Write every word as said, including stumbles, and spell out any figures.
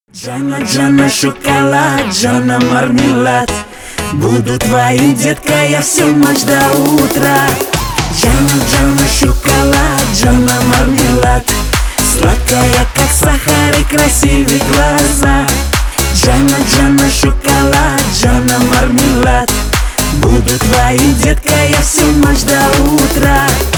Джана, Джана, шоколад, Джана, мармелад. Буду твоим, детка, я всю ночь до утра. Джана, Джана, шоколад, Джана, мармелад. Сладкая, как сахар, и красивые глаза. Джана, Джана, шоколад, Джана, мармелад. Буду твоим, детка, я всю ночь до утра.